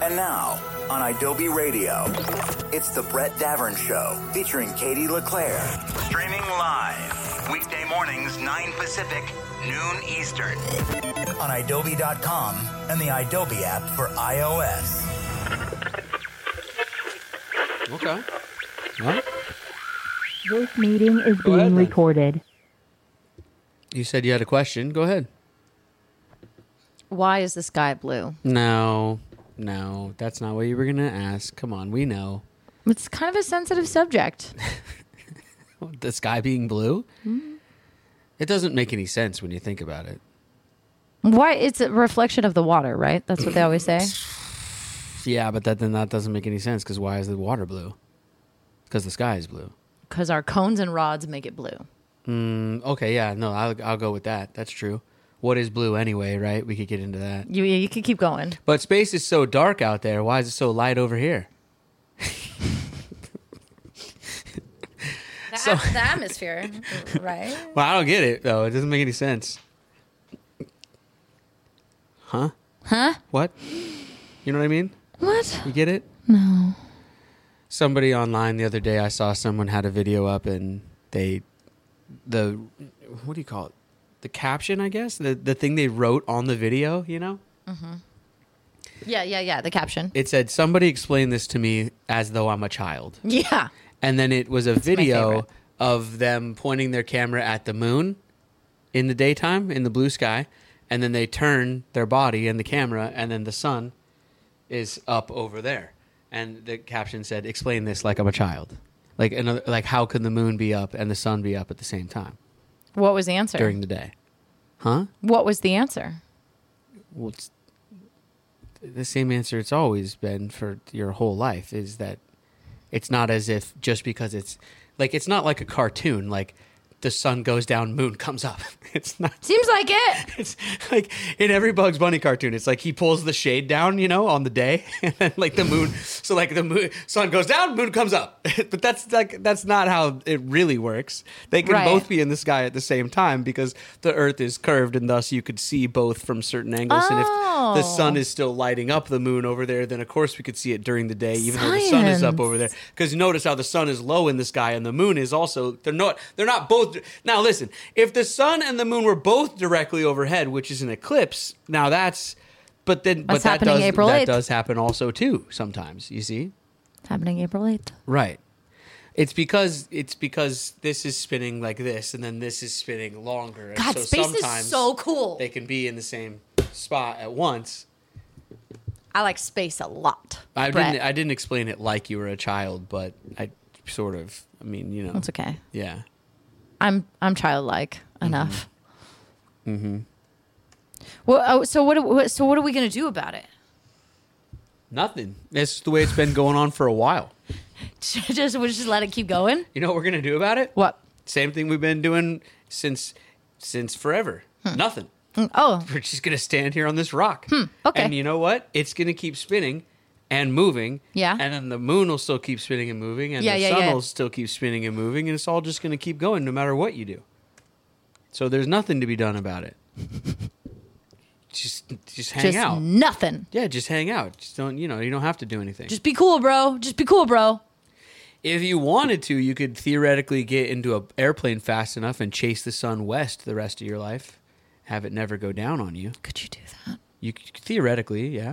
And now, on Adobe Radio, it's The Brett Davern Show, featuring Katie LeClaire. Streaming live, weekday mornings, 9 Pacific, noon Eastern. On Adobe.com and the Adobe app for iOS. Okay. What? This meeting is being recorded. You said you had a question. Go ahead. Why is the sky blue? No, that's not what you were going to ask. Come on, we know. It's kind of a sensitive subject. The sky being blue? Mm-hmm. It doesn't make any sense when you think about it. Why? It's a reflection of the water, right? That's what they always say. Yeah, but then that doesn't make any sense because why is the water blue? Because the sky is blue. Because our cones and rods make it blue. Okay, yeah, no, I'll go with that. That's true. What is blue anyway, right? We could get into that. You could keep going. But space is so dark out there. Why is it so light over here? The atmosphere, right? Well, I don't get it, though. It doesn't make any sense. Huh? What? You know what I mean? What? You get it? No. Somebody online the other day, I saw someone had a video up and what do you call it? The caption, I guess? The thing they wrote on the video, you know? Mm-hmm. Yeah, the caption. It said, somebody explain this to me as though I'm a child. Yeah. And then it was a video of them pointing their camera at the moon in the daytime, in the blue sky, and then they turn their body and the camera, and then the sun is up over there. And the caption said, explain this like I'm a child. Like how can the moon be up and the sun be up at the same time? What was the answer? During the day. Huh? What was the answer? Well, it's the same answer it's always been for your whole life, is that it's not as if just because it's not like a cartoon, like the sun goes down, moon comes up. It's not. Seems like it. It's like in every Bugs Bunny cartoon, it's like he pulls the shade down, on the day, and then like the moon. So like the moon, sun goes down, moon comes up. But that's not how it really works. They can both be in the sky at the same time because the Earth is curved, and thus you could see both from certain angles. And if the sun is still lighting up the moon over there, then of course we could see it during the day, even though the sun is up over there. Because notice how the sun is low in the sky, and the moon is also. They're not both. Now listen, if the sun and the moon were both directly overhead, which is an eclipse, now that does happen also too sometimes, you see? It's happening April 8th. Right. It's because this is spinning like this, and then this is spinning longer. God, so space sometimes is so cool. They can be in the same spot at once. I like space a lot. I didn't explain it like you were a child, but I sort of. I mean, It's okay. Yeah. I'm childlike enough. Mm-hmm. Well, so what are we gonna do about it? Nothing. That's the way it's been going on for a while. We'll just let it keep going. You know what we're gonna do about it? What? Same thing we've been doing since forever. Nothing. Oh. We're just gonna stand here on this rock. Okay. And you know what? It's gonna keep spinning and moving. Yeah. And then the moon will still keep spinning and moving, and the sun will still keep spinning and moving, and it's all just gonna keep going no matter what you do. So there's nothing to be done about it. Just hang out. Just nothing. Yeah, just hang out. Just don't, you don't have to do anything. Just be cool, bro. If you wanted to, you could theoretically get into an airplane fast enough and chase the sun west the rest of your life. Have it never go down on you. Could you do that? You could, theoretically, yeah.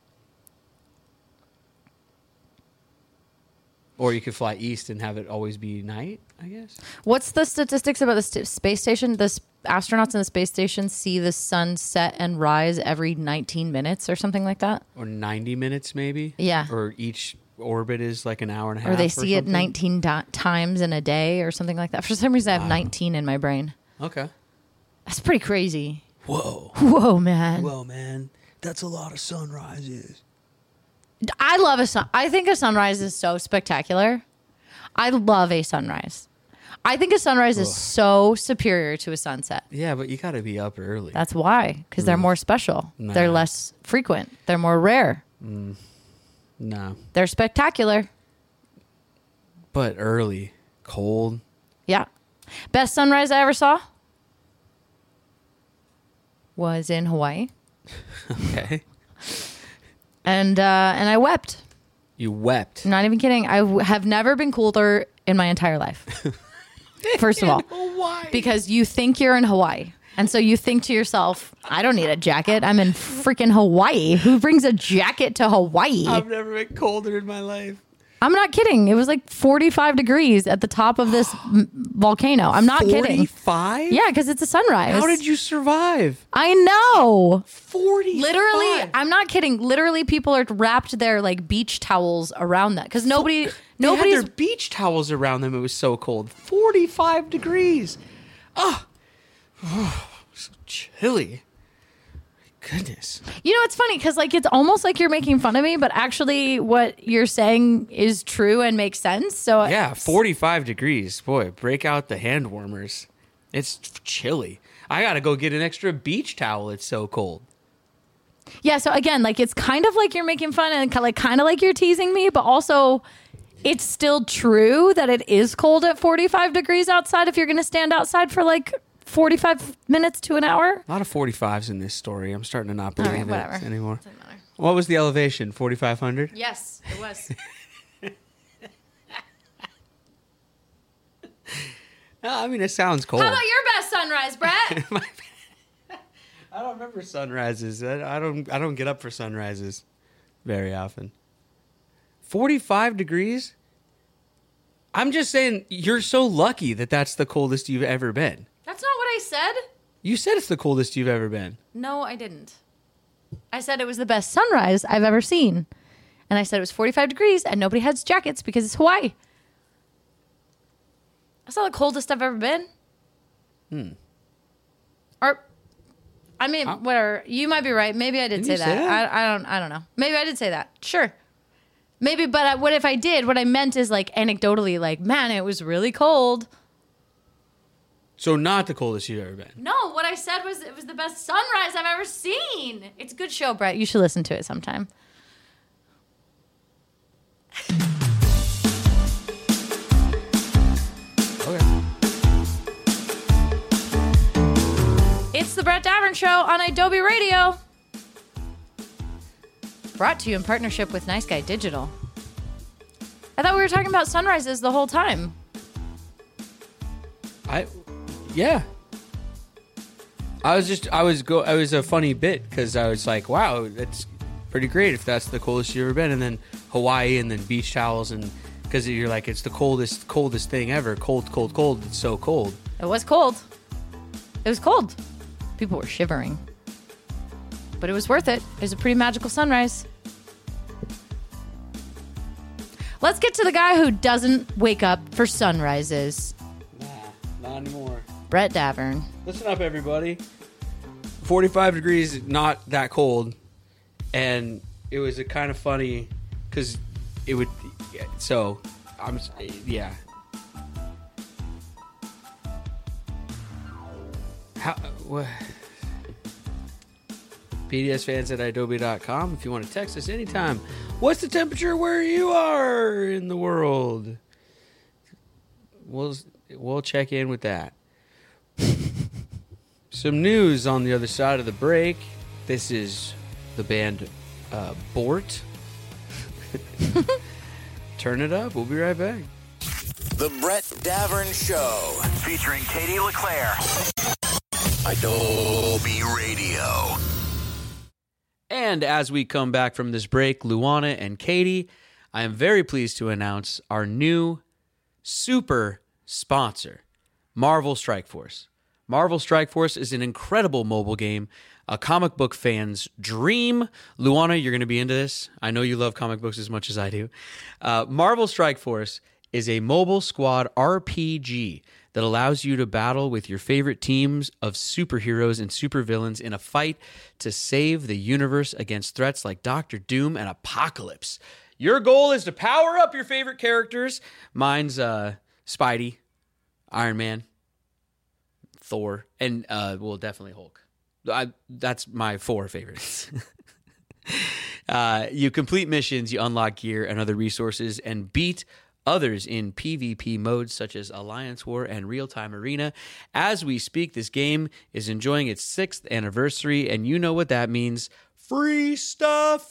Or you could fly east and have it always be night, I guess. What's the statistics about the space station? The astronauts in the space station see the sun set and rise every 19 minutes or something like that? Or 90 minutes, maybe? Yeah. Or each orbit is like an hour and a half. Or they see it 19 times in a day or something like that. For some reason, I have 19 in my brain. Okay. That's pretty crazy. Whoa, man. That's a lot of sunrises. I love a sun. I think a sunrise is so spectacular. I love a sunrise. I think a sunrise is so superior to a sunset. Yeah, but you got to be up early. That's why, because they're more special. Nah. They're less frequent. They're more rare. No. They're spectacular. But early, cold. Yeah. Best sunrise I ever saw was in Hawaii. Okay. and I wept. You wept. I'm not even kidding. I have never been colder in my entire life. First of all, Hawaii. because you think you're in Hawaii. And so you think to yourself, I don't need a jacket. I'm in freaking Hawaii. Who brings a jacket to Hawaii? I've never been colder in my life. I'm not kidding. It was like 45 degrees at the top of this volcano. I'm not kidding. 45? Yeah, because it's a sunrise. How did you survive? I know. 45. Literally, I'm not kidding. Literally, people are wrapped their like beach towels around that because They nobody's had their beach towels around them. It was so cold. 45 degrees. Oh, so chilly. Goodness. You know, it's funny because like it's almost like you're making fun of me, but actually, what you're saying is true and makes sense. So Yeah, 45 degrees. Boy, break out the hand warmers. It's chilly. I got to go get an extra beach towel. It's so cold. yeah. So again, like it's kind of like you're making fun and kind of like you're teasing me, but also it's still true that it is cold at 45 degrees outside if you're going to stand outside for like 45 minutes to an hour. A lot of 45s in this story. I'm starting to not believe right, it whatever. anymore. Doesn't matter. What was the elevation? 4,500? Yes, it was. I mean, it sounds cold. How about your best sunrise, Brett? I don't remember sunrises. I don't get up for sunrises very often. 45 degrees? I'm just saying you're so lucky that that's the coldest you've ever been. That's not what I said. You said it's the coldest you've ever been. No, I didn't. I said it was the best sunrise I've ever seen. And I said it was 45 degrees and nobody has jackets because it's Hawaii. That's not the coldest I've ever been. Or, I mean, whatever. You might be right. Maybe I did Didn't say you say that. I don't know. Maybe I did say that. Sure. Maybe, but what if I did? What I meant is like anecdotally, like, man, it was really cold. So not the coldest you've ever been. No, what I said was it was the best sunrise I've ever seen. It's a good show, Brett. You should listen to it sometime. Okay. It's the Brett Davern Show on Adobe Radio. Brought to you in partnership with Nice Guy Digital. I thought we were talking about sunrises the whole time. Yeah. It was a funny bit because I was like, wow, that's pretty great if that's the coldest you've ever been. And then Hawaii and then beach towels and because you're like, it's the coldest thing ever. Cold, cold, cold. It's so cold. It was cold. It was cold. People were shivering. But it was worth it. It was a pretty magical sunrise. Let's get to the guy who doesn't wake up for sunrises. Nah, not anymore. Brett Davern. Listen up, everybody. 45 degrees, not that cold. And it was a kind of funny because it would. So, yeah. What? PDSfans at Adobe.com if you want to text us anytime. What's the temperature where you are in the world? We'll check in with that. Some news on the other side of the break. This is the band Bort. Turn it up. We'll be right back. The Brett Davern Show, featuring Katie LeClaire. Adobe Radio. And as we come back from this break, Luana and Katie, I am very pleased to announce our new super sponsor, Marvel Strike Force. Marvel Strike Force is an incredible mobile game, a comic book fan's dream. Luana, you're going to be into this. I know you love comic books as much as I do. Marvel Strike Force is a mobile squad RPG that allows you to battle with your favorite teams of superheroes and supervillains in a fight to save the universe against threats like Doctor Doom and Apocalypse. Your goal is to power up your favorite characters. Mine's Spidey, Iron Man, Thor, and well, definitely Hulk. That's my 4 favorites. You complete missions, you unlock gear and other resources, and beat others in PvP modes such as Alliance War and Real-Time Arena. As we speak, this game is enjoying its 6th anniversary, and you know what that means. free stuff,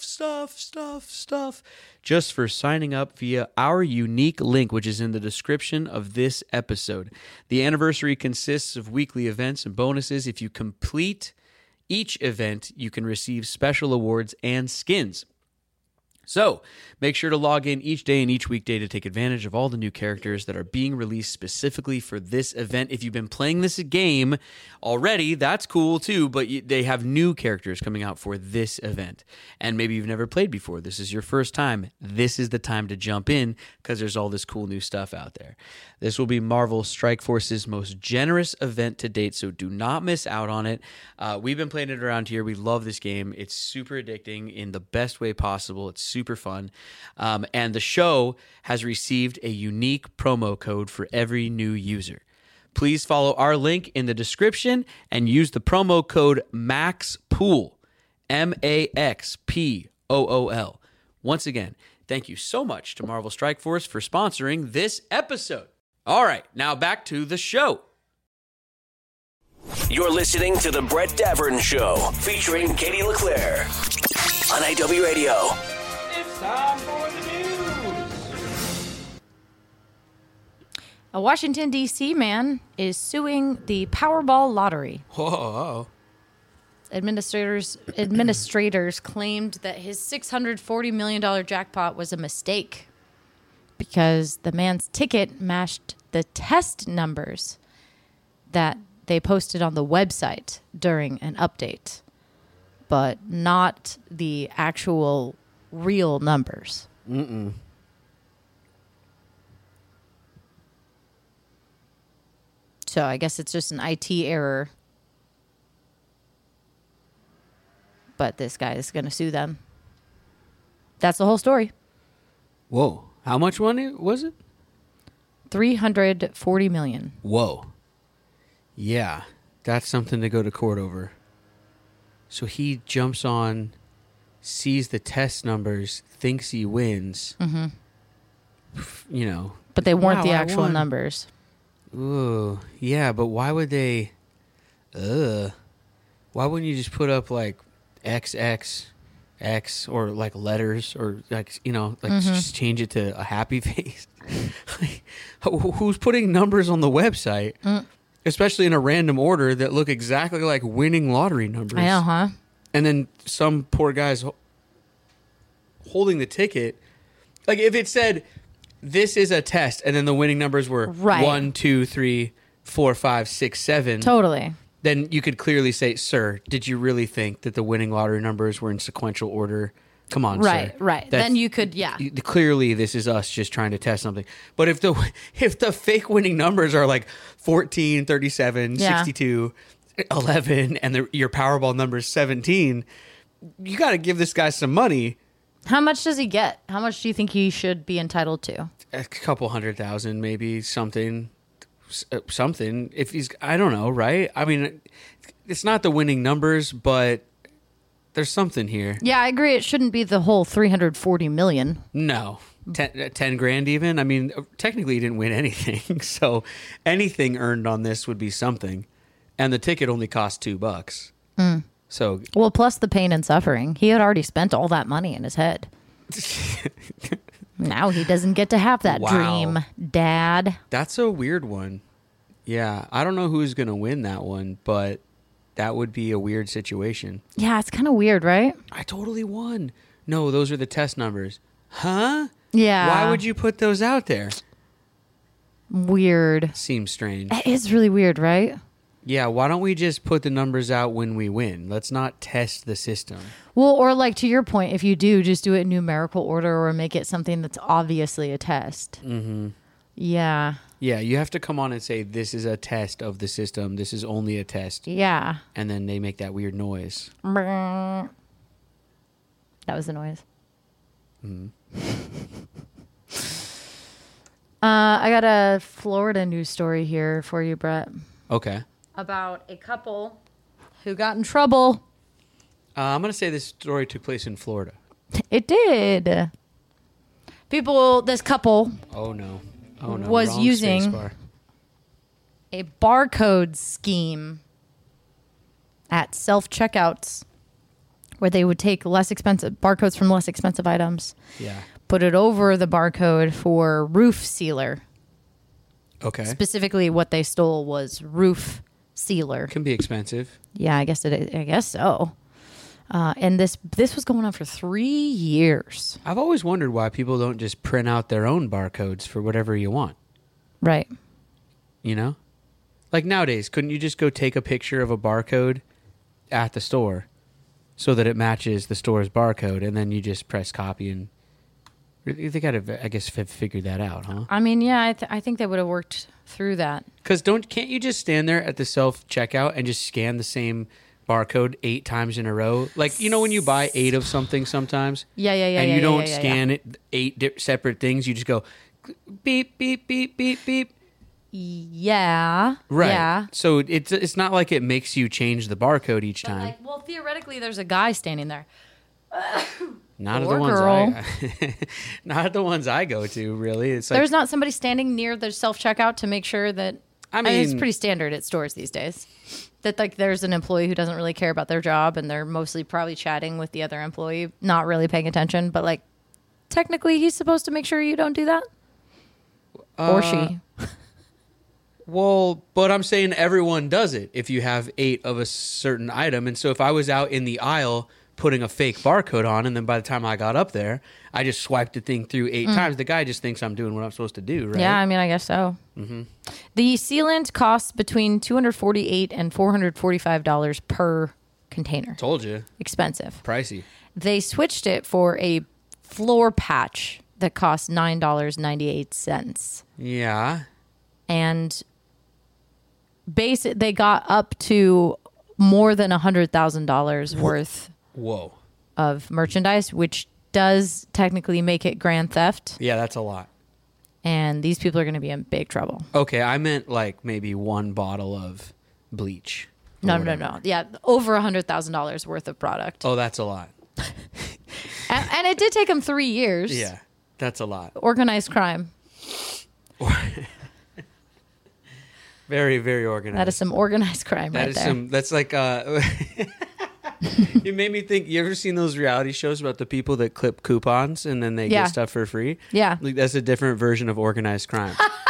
just for signing up via our unique link, which is in the description of this episode. The anniversary consists of weekly events and bonuses. If you complete each event, you can receive special awards and skins. So, make sure to log in each day and each weekday to take advantage of all the new characters that are being released specifically for this event. If you've been playing this game already, that's cool too, but they have new characters coming out for this event. And maybe you've never played before. This is your first time. This is the time to jump in because there's all this cool new stuff out there. This will be Marvel Strike Force's most generous event to date, so do not miss out on it. We've been playing it around here. We love this game. It's super addicting in the best way possible. It's super fun. And the show has received a unique promo code for every new user. Please follow our link in the description and use the promo code MAXPOOL, MAXPOOL. Once again, thank you so much to Marvel Strike Force for sponsoring this episode. All right, now back to the show. You're listening to The Brett Davern Show, featuring Katie LeClaire on IW Radio. It's time for the news. A Washington, D.C. man is suing the Powerball lottery. Whoa. Administrators claimed that his $640 million jackpot was a mistake because the man's ticket matched the test numbers that they posted on the website during an update, but not the actual real numbers. So I guess it's just an IT error. But this guy is going to sue them. That's the whole story. Whoa. How much money was it? $340 million. Whoa. Yeah, that's something to go to court over. So he jumps on, sees the test numbers, thinks he wins. Mm-hmm. You know. But they weren't the I actual won. numbers. Ooh, yeah, but why would they... Why wouldn't you just put up, like, XX, or, like, letters, or, like, you know, like, just change it to a happy face? Like, who's putting numbers on the website, especially in a random order that look exactly like winning lottery numbers? I know, huh? And then some poor guy's holding the ticket. Like, if it said, this is a test, and then the winning numbers were Right. 1, 2, 3, 4, 5, 6, 7. Totally. Then you could clearly say, sir, did you really think that the winning lottery numbers were in sequential order? Come on, Right, sir. right. That's- Then you could, yeah. Clearly, this is us just trying to test something. But if the fake winning numbers are like 14, 37, Yeah. 62, 11, and your Powerball number is 17, you got to give this guy some money. How much does he get? How much do you think he should be entitled to? A couple 100,000, maybe something. If he's, I don't know, right? I mean, it's not the winning numbers, but there's something here. Yeah, I agree. It shouldn't be the whole $340 million. No, 10 grand even. I mean, technically he didn't win anything, so anything earned on this would be something. And the ticket only cost $2. So Well, plus the pain and suffering. He had already spent all that money in his head. Now he doesn't get to have that Wow. dream, Dad. that's a weird one. Yeah, I don't know who's going to win that one, but that would be a weird situation. Yeah, it's kind of weird, right? I totally won. No, those are the test numbers. Huh? Yeah. Why would you put those out there? Weird. Seems strange. It is really weird, right? Yeah, why don't we just put the numbers out when we win? Let's not test the system. Well, or like to your point, if you do, just do it in numerical order or make it something that's obviously a test. Mm-hmm. Yeah. Yeah, you have to come on and say, this is a test of the system. This is only a test. Yeah. And then they make that weird noise. That was the noise. I got a Florida news story here for you, Brett, Okay. about a couple who got in trouble. I'm going to say this story took place in Florida. It did. This couple Oh, no. Oh, no. Was Wrong using- spacebar. a barcode scheme at self-checkouts where they would take less expensive barcodes from less expensive items, Yeah. put it over the barcode for roof sealer. Okay. Specifically, what they stole was roof sealer. Can be expensive. Yeah, I guess it is. I guess so. And this was going on for 3 years. I've always wondered why people don't just print out their own barcodes for whatever you want. Right. You know? Like nowadays, couldn't you just go take a picture of a barcode at the store so that it matches the store's barcode, and then you just press copy and they got to, I guess, figure that out, huh? I mean, yeah, I think they would have worked through that. Because can't you just stand there at the self checkout and just scan the same barcode 8 times in a row? Like, you know, when you buy 8 of something sometimes, Yeah. and you yeah, don't yeah, scan it 8 separate things, you just go beep beep beep beep beep. Yeah. Right. Yeah. So it's not like it makes you change the barcode each But time. like, well, theoretically, there's a guy standing there. Not at Or the ones girl. not at the ones I go to, really. It's like There's not somebody standing near the self checkout to make sure that. I it's mean- pretty standard at stores these days. That like there's an employee who doesn't really care about their job, and they're mostly probably chatting with the other employee, not really paying attention. But like, technically, he's supposed to make sure you don't do that, or she. Well, but I'm saying everyone does it if you have 8 of a certain item. And so if I was out in the aisle putting a fake barcode on, and then by the time I got up there, I just swiped the thing through 8 times, the guy just thinks I'm doing what I'm supposed to do, right? Yeah, I mean, I guess so. Mm-hmm. The sealant costs between $248 and $445 per container. Told you. Expensive. Pricey. They switched it for a floor patch that costs $9.98. Yeah. And they got up to more than $100,000 worth Whoa. of merchandise, which does technically make it grand theft. Yeah, that's a lot. And these people are going to be in big trouble. Okay, I meant like maybe 1 bottle of bleach. or No. whatever. Yeah, over $100,000 worth of product. Oh, that's a lot. And it did take them 3 years. Yeah, that's a lot. Organized crime. Very, very organized. That is some organized crime That right is there. that's like it made me think, you ever seen those reality shows about the people that clip coupons and then they Yeah. get stuff for free? Yeah. Like that's a different version of organized crime.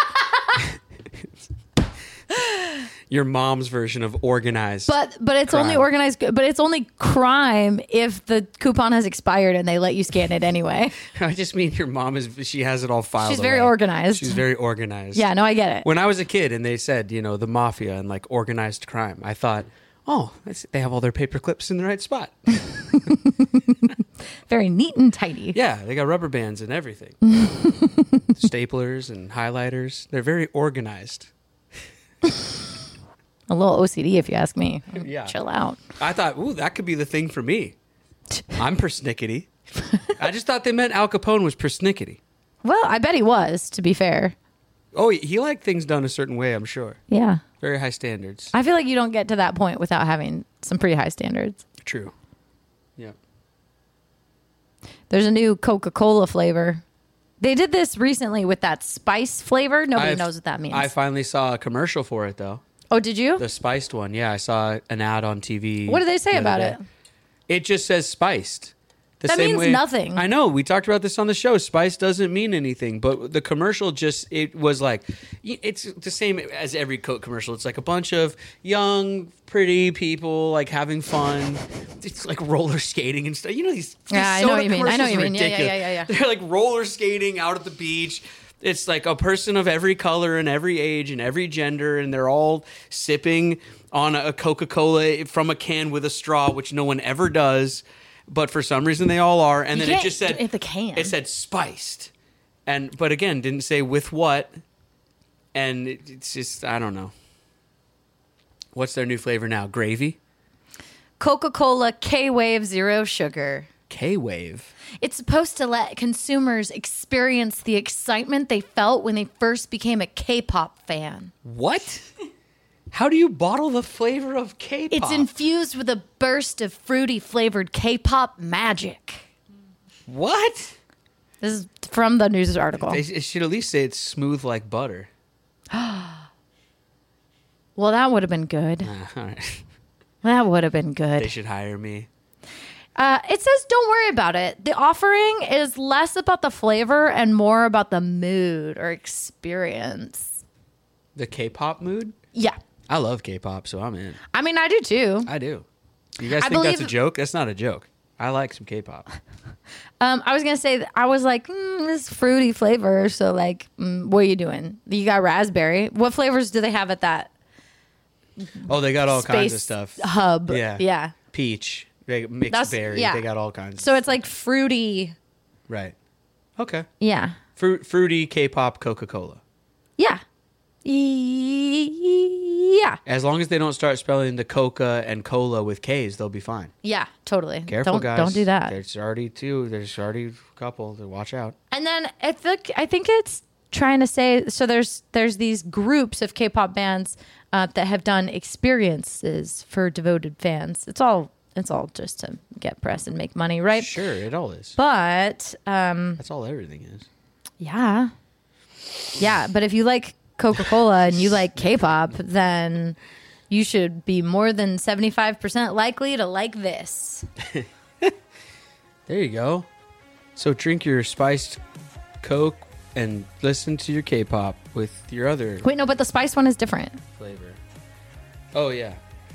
Your mom's version of organized. But it's only crime. organized. But it's only crime if the coupon has expired and they let you scan it anyway. I just mean your mom she has it all filed. She's very away. organized. She's very organized. Yeah, no, I get it. When I was a kid and they said, the mafia and like organized crime, I thought, oh, they have all their paper clips in the right spot. Very neat and tidy. Yeah, they got rubber bands and everything. Staplers and highlighters. They're very organized. A little OCD, if you ask me. Yeah. Chill out. I thought, ooh, that could be the thing for me. I'm persnickety. I just thought they meant Al Capone was persnickety. Well, I bet he was, to be fair. Oh, he liked things done a certain way, I'm sure. Yeah. Very high standards. I feel like you don't get to that point without having some pretty high standards. True. Yeah. There's a new Coca-Cola flavor. They did this recently with that spice flavor. Nobody knows what that means. I finally saw a commercial for it, though. Oh, did you? The spiced one. Yeah, I saw an ad on TV. What do they say the other about day. it? It just says spiced. The That same means way, nothing. I know. We talked about this on the show. Spice doesn't mean anything, but the commercial it was like, it's the same as every Coke commercial. It's like a bunch of young, pretty people like having fun. It's like roller skating and stuff. These Yeah, I know soda what you mean. I know what you commercials are mean. Yeah, ridiculous. yeah. They're like roller skating out at the beach. It's like a person of every color and every age and every gender, and they're all sipping on a Coca-Cola from a can with a straw, which no one ever does. But for some reason they all are, and You then it can't just said get the can. It said spiced, but again didn't say with what, and it's just I don't know. What's their new flavor now? Gravy? Coca-Cola K-Wave Zero Sugar. K-Wave. It's supposed to let consumers experience the excitement they felt when they first became a K-pop fan. What? How do you bottle the flavor of K-pop? It's infused with a burst of fruity flavored K-pop magic. What? This is from the news article. It should at least say it's smooth like butter. Well, that would have been good. All right. That would have been They good. should hire me. It says don't worry about it. The offering is less about the flavor and more about the mood or experience. The K-pop mood? Yeah. I love K-pop, so I'm in. I mean, I do too. I do. You guys think that's a joke? That's not a joke. I like some K-pop. I was gonna say I was like this fruity flavor. So like, what are you doing? You got raspberry. What flavors do they have at that? Oh, they got all kinds of Space stuff. hub. Yeah. Yeah. Peach. They mixed berry. yeah. They got all kinds. So it's like fruity. Right. Okay. Yeah. Fruity K-pop Coca-Cola. Yeah. Yeah. As long as they don't start spelling the Coca and Cola with K's, they'll be fine. Yeah. Totally. Careful, guys. Don't do that. There's already two. There's already a couple. So watch out. And then I think it's trying to say, so there's these groups of K-pop bands that have done experiences for devoted fans. It's all just to get press and make money, right? Sure, it all is. But That's all everything is. yeah. But if you like Coca-Cola and you like K-pop, then you should be more than 75% likely to like this. There you go. So drink your spiced Coke and listen to your K-pop with your other Wait, no, but the spice one is different. flavor. Oh yeah.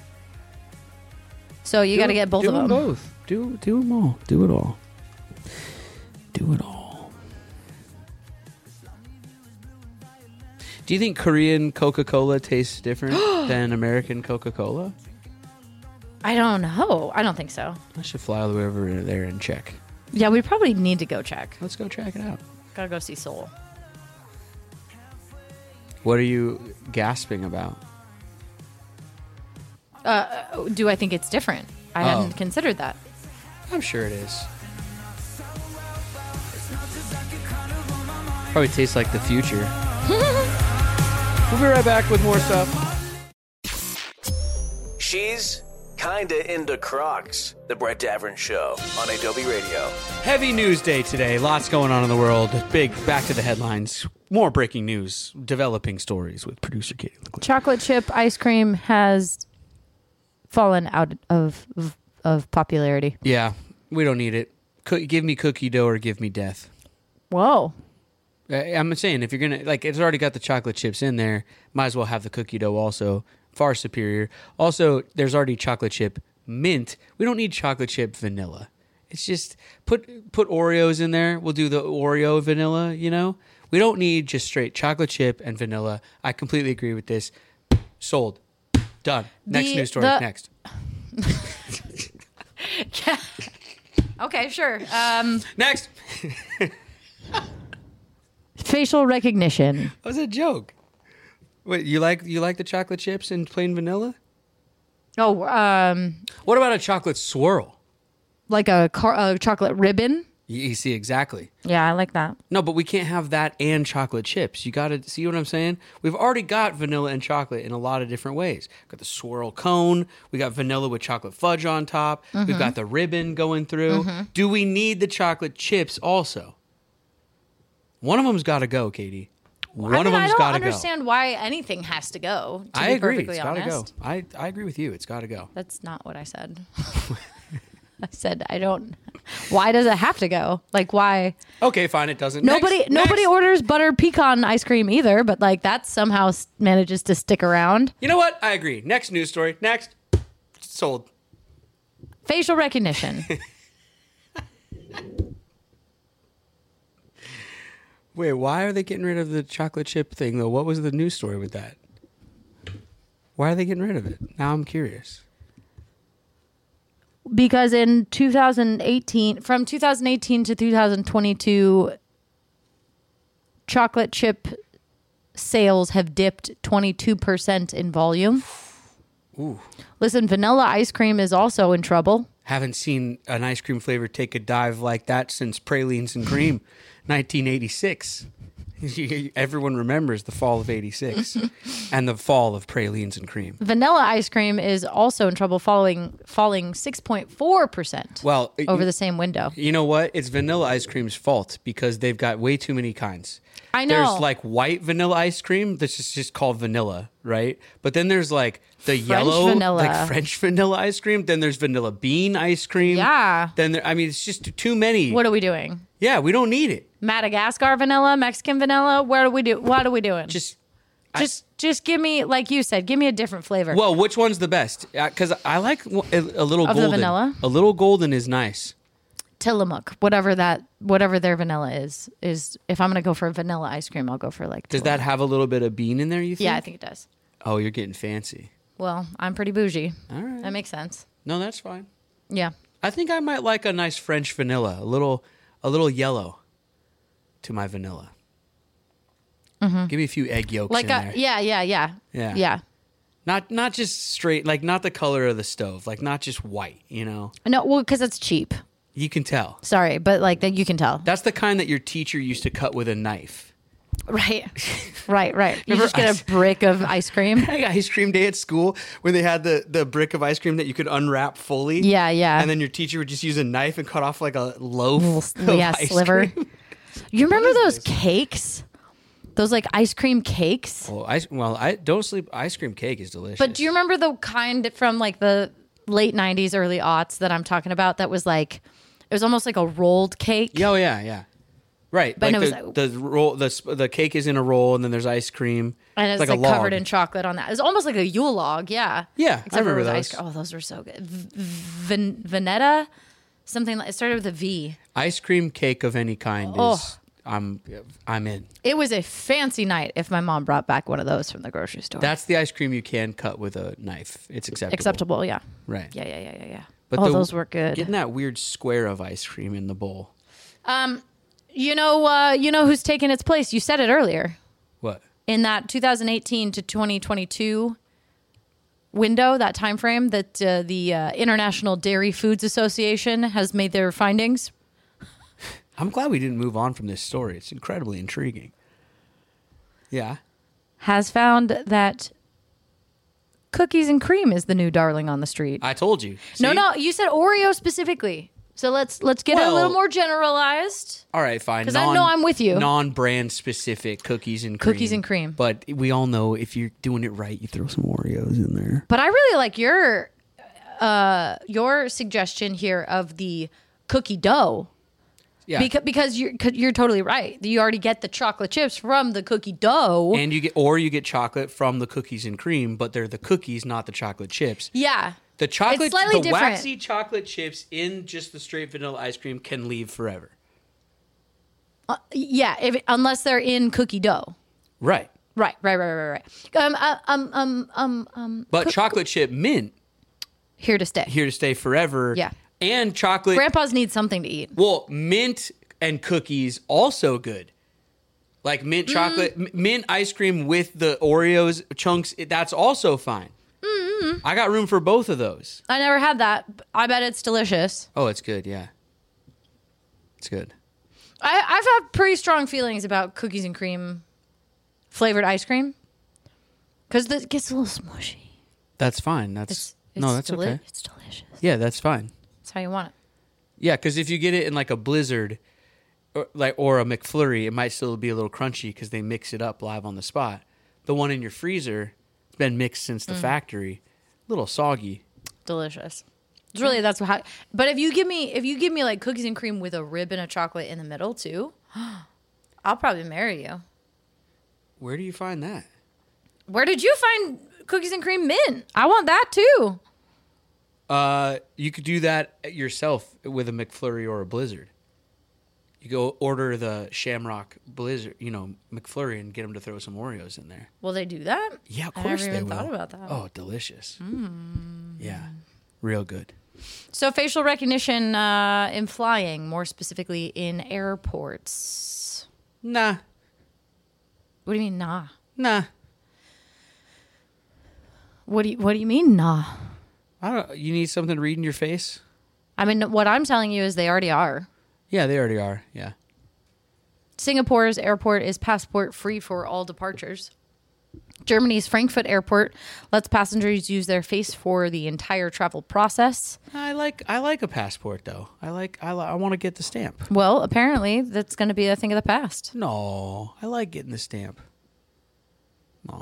So you got to get both of them. Both. Do them all. Do it all. Do it all. Do you think Korean Coca-Cola tastes different than American Coca-Cola? I don't know. I don't think so. I should fly all the way over there and check. Yeah, we probably need to go check. Let's go check it out. Gotta go see Seoul. What are you gasping about? Do I think it's different? I hadn't considered that. I'm sure it is. Probably tastes like the future. We'll be right back with more stuff. She's kinda into Crocs. The Brett Davern Show on Adobe Radio. Heavy news day today. Lots going on in the world. Big back to the headlines. More breaking news. Developing stories with producer Katie Leclerc. Chocolate chip ice cream has fallen out of popularity. Yeah, we don't need it. Give me cookie dough or give me death. Whoa. I'm saying if you're gonna it's already got the chocolate chips in there. Might as well have the cookie dough also. Far superior. Also, there's already chocolate chip mint. We don't need chocolate chip vanilla. It's just put Oreos in there. We'll do the Oreo vanilla. We don't need just straight chocolate chip and vanilla. I completely agree with this. Sold. Done. Next news story. Next. Yeah. Okay, sure. Next. Facial recognition. That was a joke. Wait, you like the chocolate chips and plain vanilla? Oh, What about a chocolate swirl? like a chocolate ribbon. You see exactly. Yeah, I like that. No, but we can't have that and chocolate chips. You got to see what I'm saying? We've already got vanilla and chocolate in a lot of different ways. Got the swirl cone. We got vanilla with chocolate fudge on top. We've got the ribbon going through. Do we need the chocolate chips also? One of them's got to go, Katie. One of them's got to go. I don't understand why anything has to go. To I be agree. perfectly It's got to go. honest. I agree with you. It's got to go. That's not what I said. I said I don't. Why does it have to go? Like why? Okay, fine. It doesn't. Nobody Next. orders buttered pecan ice cream either, but like that somehow manages to stick around. You know what? I agree. Next news story. Next. Sold. Facial recognition. Wait, why are they getting rid of the chocolate chip thing, though? What was the news story with that? Why are they getting rid of it? Now I'm curious. Because in 2018, from 2018 to 2022, chocolate chip sales have dipped 22% in volume. Ooh. Listen, vanilla ice cream is also in trouble. Haven't seen an ice cream flavor take a dive like that since Pralines and Cream, 1986. Everyone remembers the fall of 86 and the fall of Pralines and Cream. Vanilla ice cream is also in trouble, falling 6.4% Well, over the same window. You know what? It's vanilla ice cream's fault because they've got way too many kinds. I know. There's like white vanilla ice cream that's just called vanilla. right? But then there's like the French yellow, vanilla. like French vanilla ice cream. Then there's vanilla bean ice cream. Yeah. Then I mean, it's just too many. What are we doing? Yeah, we don't need it. Madagascar vanilla, Mexican vanilla. What are we doing? Just give me, like you said, give me a different flavor. well, which one's the best? Because I like a little Of the golden. vanilla? A little golden is nice. Tillamook, whatever their vanilla is if I'm gonna go for a vanilla ice cream, I'll go for like. Does that have a little bit of bean in there? You think? Yeah, I think it does. Oh, you're getting fancy. Well, I'm pretty bougie. All right. That makes sense. No, that's fine. Yeah. I think I might like a nice French vanilla, a little yellow to my vanilla. Give me a few egg yolks Like in there. yeah. Not just straight, like not the color of the stove, like not just white, you know? No, well, because it's cheap. You can tell. Sorry, but like that you can tell. That's the kind that your teacher used to cut with a knife. Right. You Remember just get a brick of ice cream. Like ice cream day at school when they had the brick of ice cream that you could unwrap fully. Yeah. And then your teacher would just use a knife and cut off like a loaf of ice sliver. cream. You remember those cakes? Those like ice cream cakes? Oh, I don't sleep. Ice cream cake is delicious. But do you remember the kind from like the late 90s, early aughts that I'm talking about that was like, it was almost like a rolled cake? Oh yeah. Right, But like it was the roll, the cake is in a roll, and then there's ice cream, And it's like like a log. covered in chocolate on that. It was almost like a Yule log, yeah. Yeah, I Except for it remember was ice those. cream. Oh, those were so good. Vanetta? Something like, it started with a V. Ice cream cake of any kind Oh. is I'm in. It was a fancy night if my mom brought back one of those from the grocery store. That's the ice cream you can cut with a knife. It's acceptable. acceptable, yeah. Right. Yeah. But Those were good. Getting that weird square of ice cream in the bowl. You know who's taken its place? You said it earlier. What? In that 2018 to 2022 window, that time frame that the International Dairy Foods Association has made their findings. I'm glad we didn't move on from this story. It's incredibly intriguing. Yeah. Has found that cookies and cream is the new darling on the street. I told you. No, See? you said Oreo specifically. So let's get it a Well- little more generalized. All right, fine. 'Cause I know I'm with you. Non-brand specific cookies and cream. Cookies and cream. But we all know if you're doing it right, you throw some Oreos in there. But I really like your suggestion here of the cookie dough. Yeah. Because you're totally right. You already get the chocolate chips from the cookie dough. And you get chocolate from the cookies and cream, but they're the cookies, not the chocolate chips. Yeah. The chocolate, It's slightly the different. waxy chocolate chips in just the straight vanilla ice cream can leave forever. Yeah, unless they're in cookie dough. Right. Right. But chocolate chip mint Here to stay. here to stay forever. Yeah. And chocolate. Grandpas need something to eat. Well, mint and cookies also good. Like mint chocolate, mint ice cream with the Oreos chunks. That's also fine. Mm-hmm. I got room for both of those. I never had that. I bet it's delicious. Oh, it's good. Yeah, it's good. I've had pretty strong feelings about cookies and cream flavored ice cream because it gets a little smushy. That's fine. That's okay. It's delicious. Yeah, that's fine. That's how you want it. Yeah, because if you get it in like a Blizzard, or a McFlurry, it might still be a little crunchy because they mix it up live on the spot. The one in your freezer, it's been mixed since the factory, a little soggy. Delicious. It's really that's how. But if you give me like cookies and cream with a ribbon of chocolate in the middle too, I'll probably marry you. Where do you find that? Where did you find cookies and cream mint? I want that too. You could do that yourself with a McFlurry or a Blizzard. You go order the Shamrock Blizzard, McFlurry, and get them to throw some Oreos in there. Will they do that? Yeah, of I course never they even will. thought about that. Oh, delicious. Yeah, real good. So facial recognition in flying, more specifically in airports. Nah. What do you mean, nah? Nah. What do you mean, nah? I don't. You need something to read in your face? I mean, what I'm telling you is they already are. Yeah, they already are. Yeah. Singapore's airport is passport free for all departures. Germany's Frankfurt airport lets passengers use their face for the entire travel process. I like a passport though. I want to get the stamp. Well, apparently that's going to be a thing of the past. No, I like getting the stamp. No.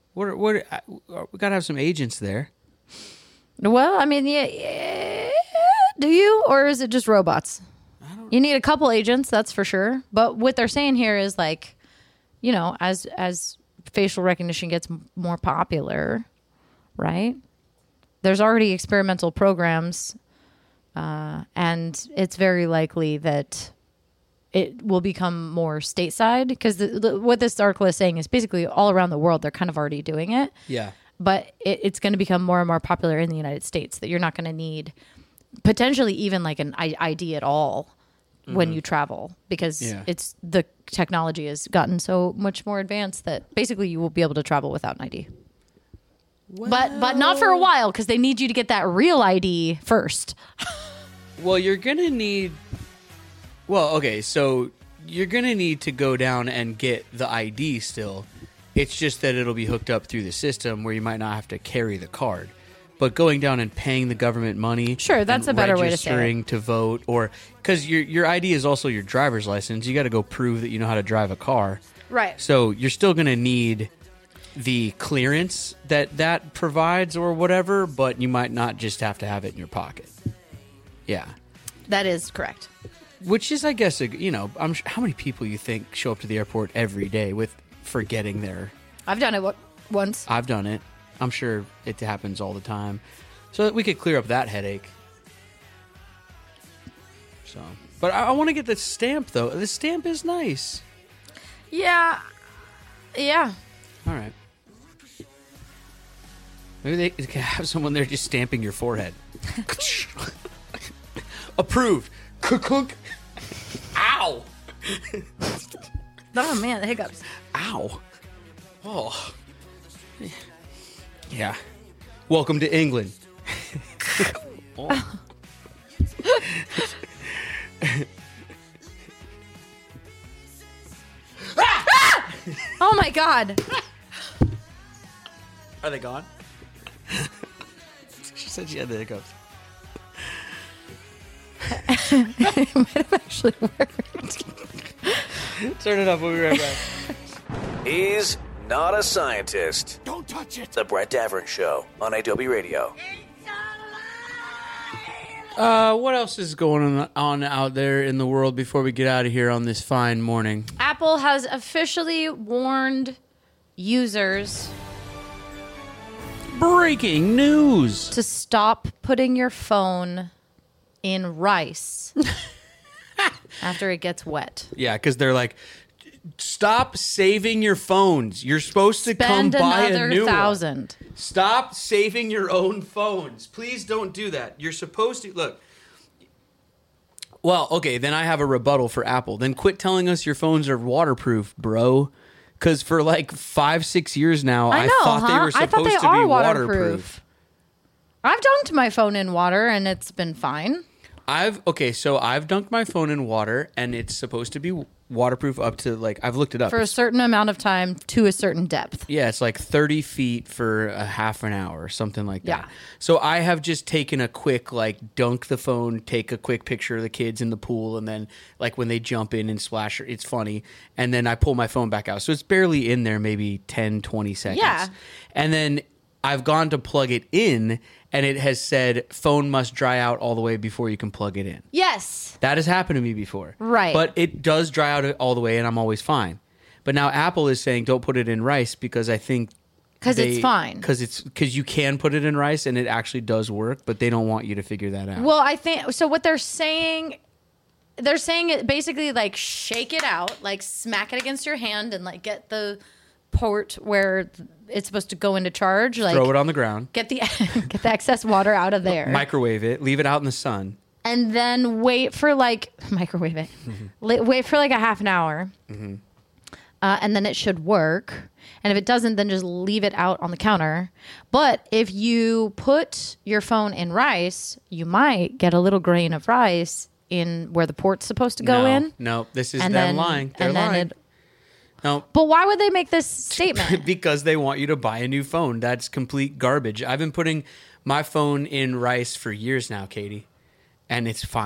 What? We gotta have some agents there. Well, I mean, yeah, do you, or is it just robots? You need a couple agents, that's for sure. But what they're saying here is like, you know, as facial recognition gets more popular, right? There's already experimental programs, and it's very likely that it will become more stateside, because what this article is saying is basically all around the world, they're kind of already doing it. Yeah. But it's going to become more and more popular in the United States, that you're not going to need potentially even like an ID at all when you travel, because it's the technology has gotten so much more advanced that basically you will be able to travel without an ID. Well, but not for a while, because they need you to get that real ID first. Well, you're going to need... Well, okay, so you're going to need to go down and get the ID still. It's just that it'll be hooked up through the system where you might not have to carry the card. But going down and paying the government money... Sure, that's a better way to say it. Registering to vote, or... Because your ID is also your driver's license. You got to go prove that you know how to drive a car. Right. So you're still going to need the clearance that provides or whatever, but you might not just have to have it in your pocket. Yeah. That is correct. Which is, I guess, how many people you think show up to the airport every day with forgetting their... I've done it once. I've done it. I'm sure it happens all the time. So that we could clear up that headache. So, but I want to get the stamp, though. The stamp is nice. Yeah. Yeah. All right. Maybe they could have someone there just stamping your forehead. Approved. Ow. Oh, man, the hiccups. Ow. Oh. Yeah. Welcome to England. Oh. Oh, my God. Are they gone? She said she had the hiccups. It might have actually worked. Turn it up. We'll be right back. He's not a scientist. Don't touch it. The Brett Davern Show on AW Radio. What else is going on out there in the world before we get out of here on this fine morning? Apple has officially warned users Breaking news. to stop putting your phone in rice after it gets wet. Yeah, because they're like, stop saving your phones. You're supposed to Spend come buy another a new $1,000. one. Stop saving your own phones. Please don't do that. You're supposed to look. Well, okay, then I have a rebuttal for Apple. Then quit telling us your phones are waterproof, bro. Because for like 5-6 years now, I thought they were supposed to be waterproof. I've dunked my phone in water and it's been fine. I've dunked my phone in water and it's supposed to be waterproof up to I've looked it up. For a certain amount of time to a certain depth. Yeah, it's like 30 feet for a half an hour, something like that. Yeah. So I have just taken a quick, dunk the phone, take a quick picture of the kids in the pool, and then, when they jump in and splash, it's funny. And then I pull my phone back out. So it's barely in there, maybe 10, 20 seconds. Yeah. And then I've gone to plug it in, and it has said, phone must dry out all the way before you can plug it in. Yes. That has happened to me before. Right. But it does dry out all the way, and I'm always fine. But now Apple is saying don't put it in rice because I think... Because it's fine. Because you can put it in rice, and it actually does work, but they don't want you to figure that out. Well, I think... So what they're saying it basically, shake it out, smack it against your hand, and, get the port where it's supposed to go into charge. Throw it on the ground. Get the excess water out of there. Microwave it. Leave it out in the sun. And then wait for microwave it. Wait for a half an hour. Mm-hmm. And then it should work. And if it doesn't, then just leave it out on the counter. But if you put your phone in rice, you might get a little grain of rice in where the port's supposed to go in. No, this is them lying. They're lying. No. But why would they make this statement? Because they want you to buy a new phone. That's complete garbage. I've been putting my phone in rice for years now, Katie, and it's fine.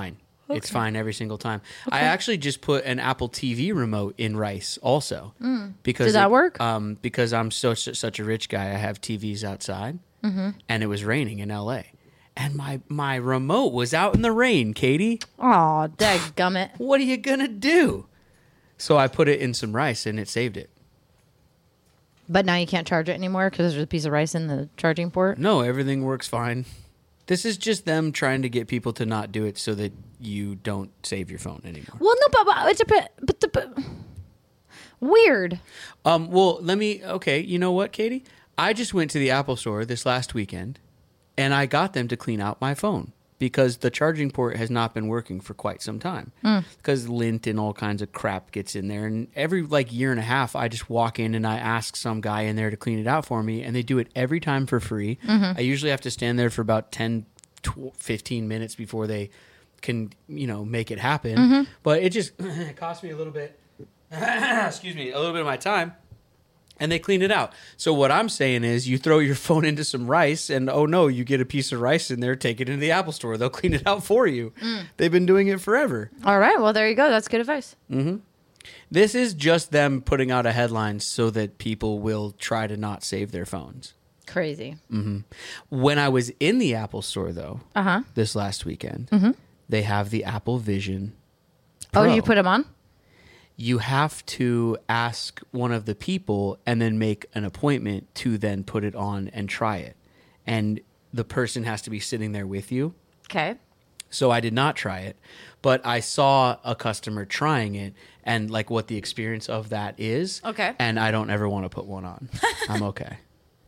It's fine every single time. I actually just put an Apple TV remote in rice also. Because Did that work? Because I'm such a rich guy. I have TVs outside, and it was raining in LA. And my remote was out in the rain, Katie. Aw, dadgummit. What are you going to do? So I put it in some rice, and it saved it. But now you can't charge it anymore because there's a piece of rice in the charging port? No, everything works fine. This is just them trying to get people to not do it so that you don't save your phone anymore. Well, no, but it's a bit... But weird. Well, okay, you know what, Katie? I just went to the Apple store this last weekend, and I got them to clean out my phone because the charging port has not been working for quite some time. Because lint and all kinds of crap gets in there. And every year and a half, I just walk in and I ask some guy in there to clean it out for me, and they do it every time for free. I usually have to stand there for about 10, 15 minutes before they can, make it happen. But it just it cost me a little bit, excuse me, a little bit of my time. And they clean it out. So what I'm saying is you throw your phone into some rice and, oh no, you get a piece of rice in there, take it into the Apple store. They'll clean it out for you. They've been doing it forever. All right. Well, there you go. That's good advice. This is just them putting out a headline so that people will try to not save their phones. Crazy. When I was in the Apple store, though, this last weekend, they have the Apple Vision Pro. Oh, you put them on? You have to ask one of the people and then make an appointment to then put it on and try it. And the person has to be sitting there with you. Okay. So I did not try it, but I saw a customer trying it and what the experience of that is. Okay. And I don't ever want to put one on. I'm okay.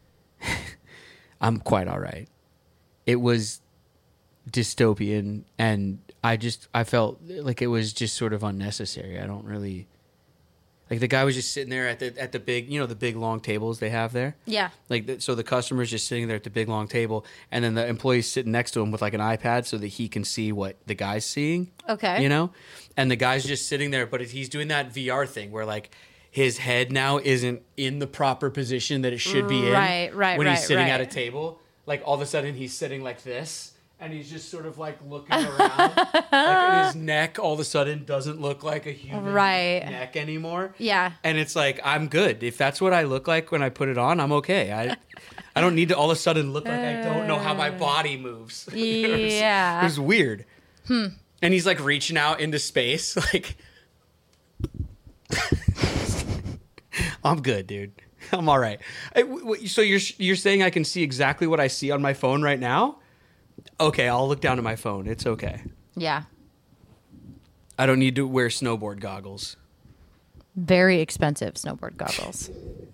I'm quite all right. It was dystopian, and I felt like it was just sort of unnecessary. I don't really the guy was just sitting there at the big, the big long tables they have there. Yeah. So the customer's just sitting there at the big long table, and then the employee's sitting next to him with an iPad so that he can see what the guy's seeing. Okay. And the guy's just sitting there, but he's doing that VR thing where his head now isn't in the proper position that it should be in. Right. When he's sitting at a table, all of a sudden he's sitting like this. And he's just sort of looking around. And his neck all of a sudden doesn't look like a human neck anymore. Yeah. And it's I'm good. If that's what I look like when I put it on, I'm okay. I don't need to all of a sudden look like I don't know how my body moves. Yeah. It was weird. And he's reaching out into space. I'm good, dude. I'm all right. So you're saying I can see exactly what I see on my phone right now? Okay, I'll look down at my phone. It's okay. Yeah. I don't need to wear snowboard goggles. Very expensive snowboard goggles.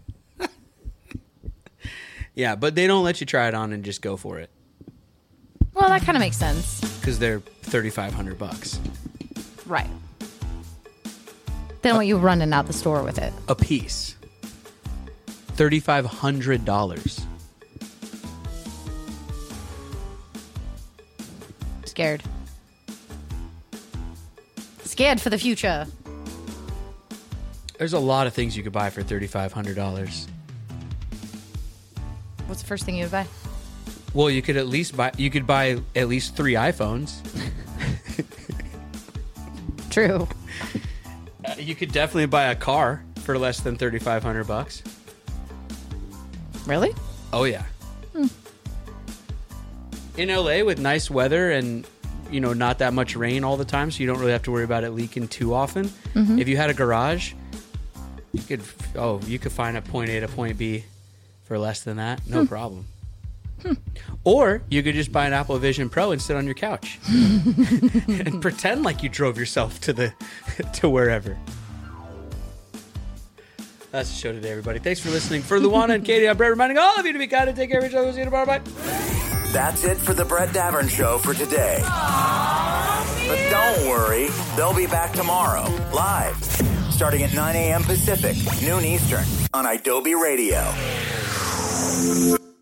Yeah, but they don't let you try it on and just go for it. Well, that kind of makes sense. Because they're $3,500. Right. They don't want you running out the store with it. A piece. $3,500. Scared for the future. There's a lot of things you could buy for $3,500. What's the first thing you would buy? Well, you could buy at least 3 iPhones. True. You could definitely buy a car for less than $3,500. Really? Oh yeah. In LA with nice weather and not that much rain all the time, so you don't really have to worry about it leaking too often. If you had a garage, you could find a point A to point B for less than that, no problem. Or you could just buy an Apple Vision Pro and sit on your couch and pretend like you drove yourself to wherever. That's the show today, everybody. Thanks for listening. For Luana and Katie, I'm Brett, reminding all of you to be kind and take care of each other. See you tomorrow. Bye. That's it for the Brett Davern Show for today. But don't worry, they'll be back tomorrow, live, starting at 9 a.m. Pacific, noon Eastern, on Adobe Radio.